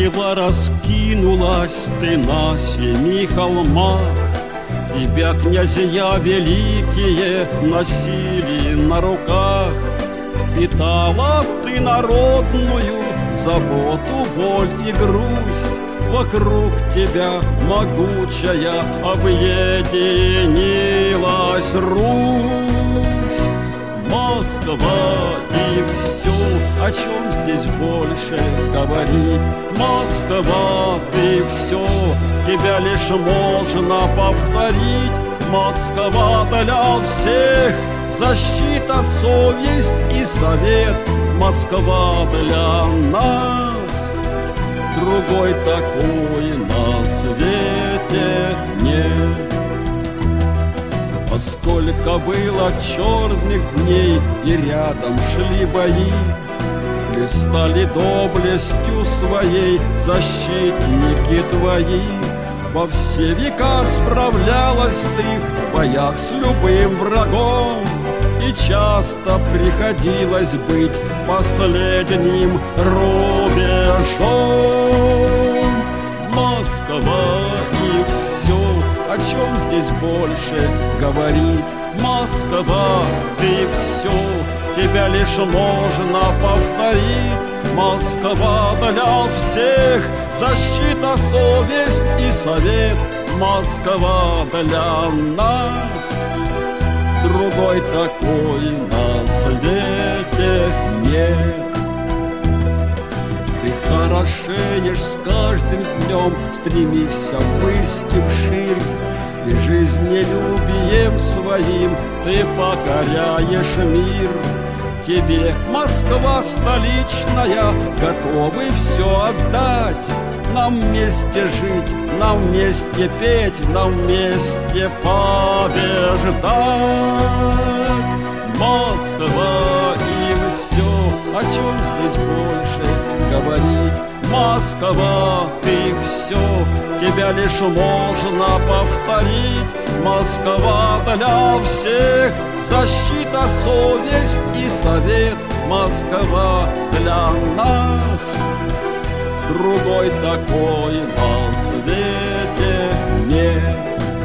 Счастливо раскинулась ты на 7 холмах. Тебя князья великие носили на руках. Питала ты народную заботу, боль и грусть. Вокруг тебя могучая объединилась Русь. Москва и все, о чем здесь больше говорить. Москва, ты все, тебя лишь можно повторить. Москва для всех, защита, совесть и совет. Москва для нас, другой такой на свете нет. А сколько было черных дней, и рядом шли бои, блистали доблестью своей защитники твои. Во все века справлялась ты в боях с любым врагом, и часто приходилось быть последним рубежом. Москва и все, о чем здесь больше говорить. Москва, ты все, тебя лишь можно повторить. Москва для всех, защита, совесть и совет. Москва для нас, другой такой на свете нет. Ты хорошеешь с каждым днем, стремишься ввысь и вширь, и жизнелюбием своим ты покоряешь мир. Тебе, Москва столичная, готовы все отдать. Нам вместе жить, нам вместе петь, нам вместе побеждать. Москва и все, о чем здесь больше говорить. Москва, ты все, тебя лишь можно повторить. Москва для всех, защита, совесть и совет. Москва для нас, другой такой на свете нет.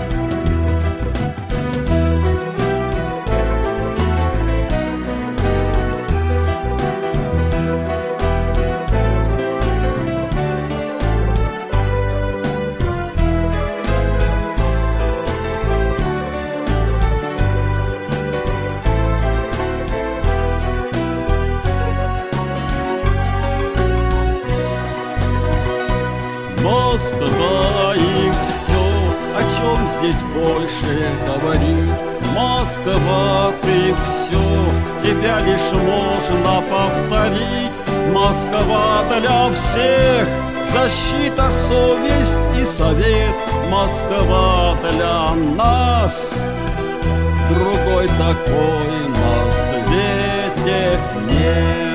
Москва и все, о чем здесь больше говорить. Москва, ты все, тебя лишь можно повторить. Москва для всех, защита, совесть и совет. Москва для нас, другой такой на свете нет.